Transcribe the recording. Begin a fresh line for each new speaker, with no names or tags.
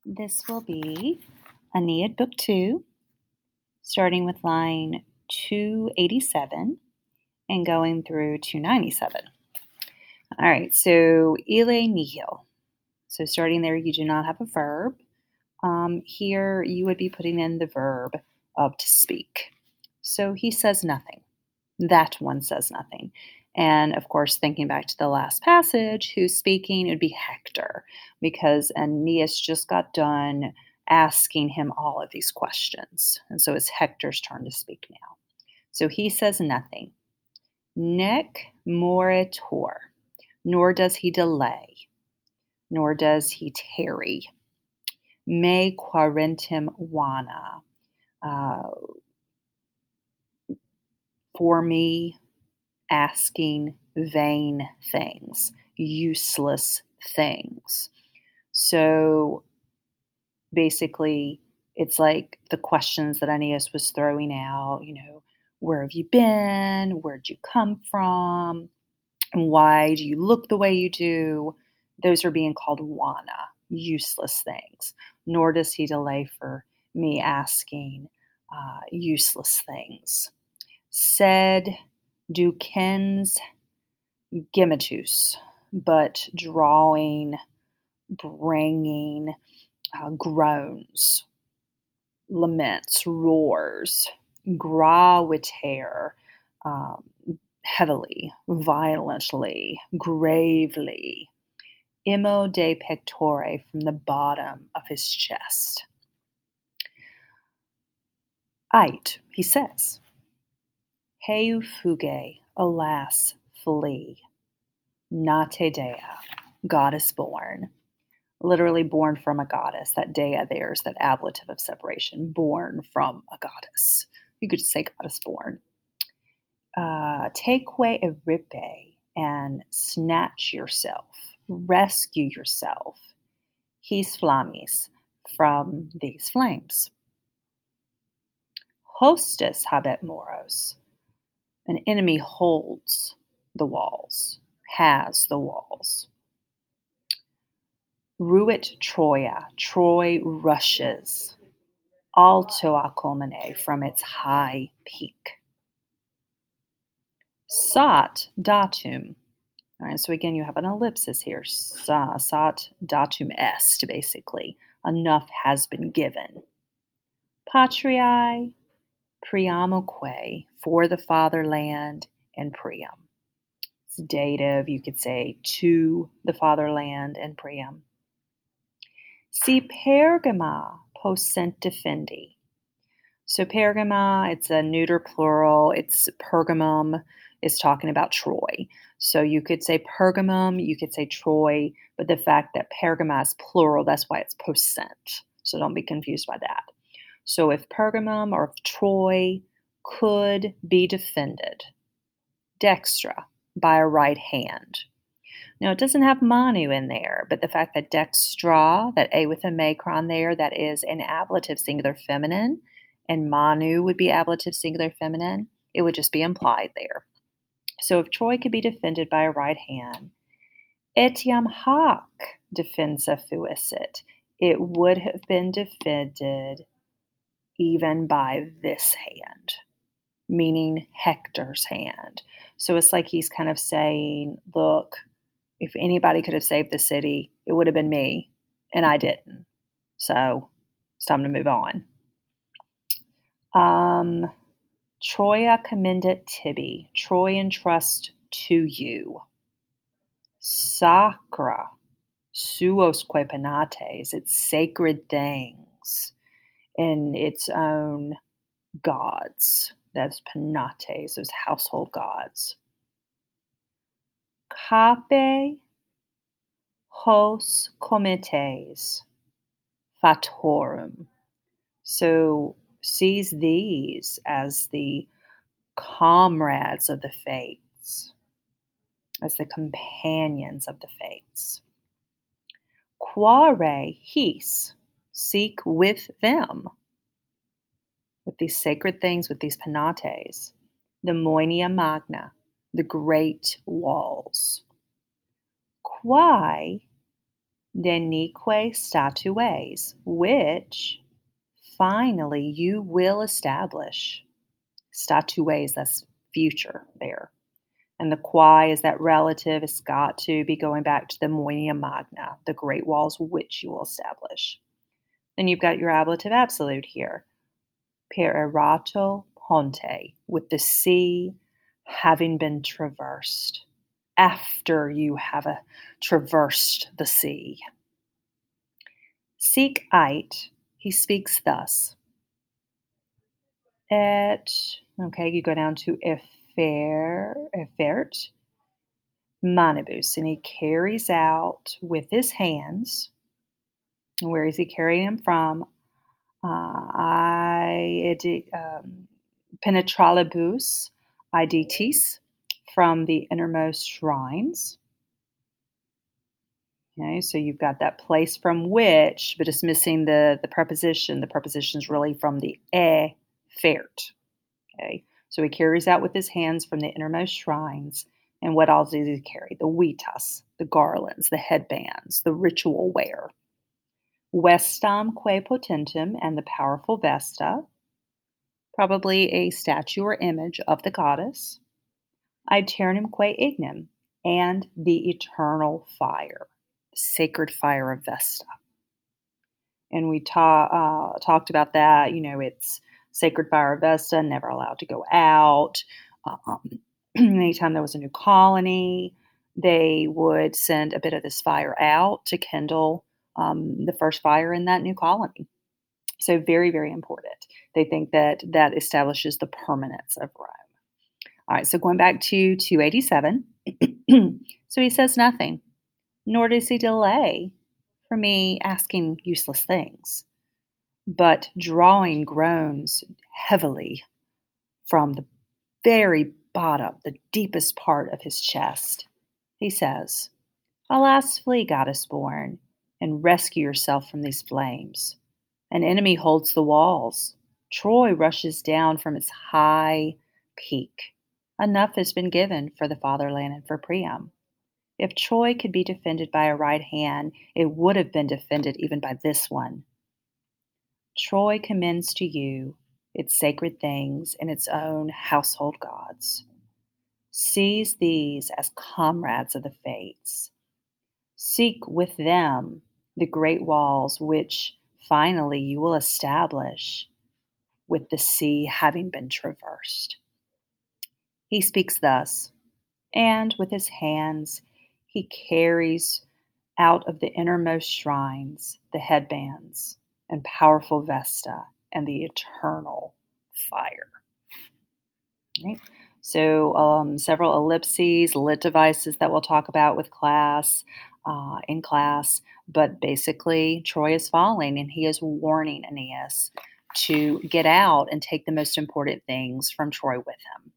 This will be Aeneid Book 2, starting with line 287 and going through 297. All right, so ille nihil. So starting there, you do not have a verb. Here, you would be putting in the verb of to speak. So he says nothing. That one says nothing. And of course, thinking back to the last passage, who's speaking? It would be Hector, because Aeneas just got done asking him all of these questions. And so it's Hector's turn to speak now. So he says nothing. Nec moritur, nor does he delay, nor does he tarry. Me quarentum vana, for me asking vain things, useless things. So basically, it's like the questions that Aeneas was throwing out, where have you been? Where'd you come from? And why do you look the way you do? Those are being called wana, useless things. Nor does he delay for me asking useless things. Sed ducens gemitus, but drawing, bringing groans, laments, roars, graviter, um, heavily, violently, gravely, imo de pectore, from the bottom of his chest. Ait, he says, heu fuge, alas, flee, nate dea, goddess born. Literally born from a goddess. That dea there is that ablative of separation, born from a goddess. You could just say goddess born. Take away a ripe and snatch yourself, rescue yourself, his flammis, from these flames. Hostis habet moros, an enemy holds the walls, has the walls. Ruit Troia, Troy rushes, alto acolmene, from its high peak. Sat datum. All right, so again, you have an ellipsis here. Sat datum est, basically. Enough has been given. Patriae, priamoque, for the fatherland, and priam. It's dative, you could say to the fatherland and priam. Si Pergama possent defendi. So Pergama, it's a neuter plural. It's Pergamum is talking about Troy. So you could say Pergamum, you could say Troy, but the fact that Pergama is plural, that's why it's possent. So don't be confused by that. So if Pergamum or if Troy could be defended, dextra, by a right hand. Now, it doesn't have manu in there, but the fact that dextra, that A with a macron there, that is an ablative singular feminine, and manu would be ablative singular feminine, it would just be implied there. So if Troy could be defended by a right hand, etiam hoc defensa fuisset, it would have been defended even by this hand, meaning Hector's hand. So it's like he's kind of saying, look, if anybody could have saved the city, it would have been me, and I didn't. So it's time to move on. Troia commendet tibi. Troy entrust to you. Sacra suosque penates. It's sacred things and its own gods. That's penates, those household gods. Cape hos comites fatorum. So sees these as the comrades of the fates, as the companions of the fates. Quare his, seek with them, with these sacred things, with these penates, the moenia magna, the great walls. Quae denique statues, which finally you will establish. Statues, that's future there. And the quae is that relative. It's got to be going back to the moenia magna, the great walls which you will establish. Then you've got your ablative absolute here. Per erato ponte, with the sea having been traversed. After you have traversed the sea. Sic ait, he speaks thus. Et, okay, you go down to effert manibus, and he carries out with his hands. And where is he carrying him from? Penetralibus iditis, from the innermost shrines. Okay, so you've got that place from which, but it's missing the preposition. The preposition is really from the fert. Okay, so he carries out with his hands from the innermost shrines. And what else does he carry? The vitas, the garlands, the headbands, the ritual wear. Vestam quae potentem, and the powerful Vesta, probably a statue or image of the goddess. Aeternum quae ignem, and the eternal fire, the sacred fire of Vesta. And we talked about that. It's sacred fire of Vesta, never allowed to go out. Anytime there was a new colony, they would send a bit of this fire out to kindle the first fire in that new colony. So very, very important. They think that establishes the permanence of Rome. All right, so going back to 287. So he says nothing, nor does he delay for me asking useless things, but drawing groans heavily from the very bottom, the deepest part of his chest. He says, Alas, flee, goddess born, and rescue yourself from these flames. An enemy holds the walls. Troy rushes down from its high peak. Enough has been given for the fatherland and for Priam. If Troy could be defended by a right hand, it would have been defended even by this one. Troy commends to you its sacred things and its own household gods. Seize these as comrades of the fates. Seek with them the great walls which finally you will establish with the sea having been traversed. He speaks thus, and with his hands he carries out of the innermost shrines the headbands and powerful Vesta and the eternal fire. Right? So several ellipses, lit devices that we'll talk about with in class, but basically Troy is falling and he is warning Aeneas to get out and take the most important things from Troy with him.